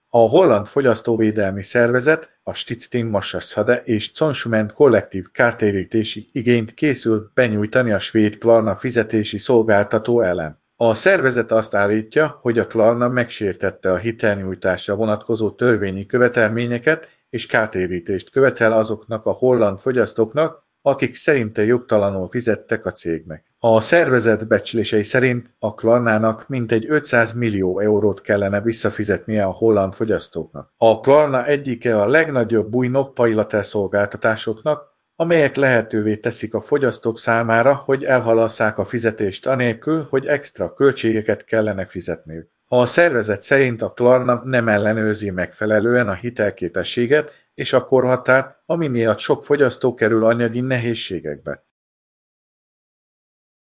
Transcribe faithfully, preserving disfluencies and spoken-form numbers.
A holland fogyasztóvédelmi szervezet, a Stichting és Consument kollektív kártérítési igényt készül benyújtani a svéd Klarna fizetési szolgáltató ellen. A szervezet azt állítja, hogy a Klarna megsértette a hitelnyújtásra vonatkozó törvényi követelményeket és kártérítést követel azoknak a holland fogyasztóknak, akik szerinte jogtalanul fizettek a cégnek. A szervezet becslései szerint a Klarnának mintegy ötszáz millió eurót kellene visszafizetnie a holland fogyasztóknak. A Klarna egyike a legnagyobb új paylater-szolgáltatásoknak, amelyek lehetővé teszik a fogyasztók számára, hogy elhalasszák a fizetést anélkül, hogy extra költségeket kellene fizetniük. A szervezet szerint a Klarna nem ellenőrzi megfelelően a hitelképességet és a korhatárt, ami miatt sok fogyasztó kerül anyagi nehézségekbe.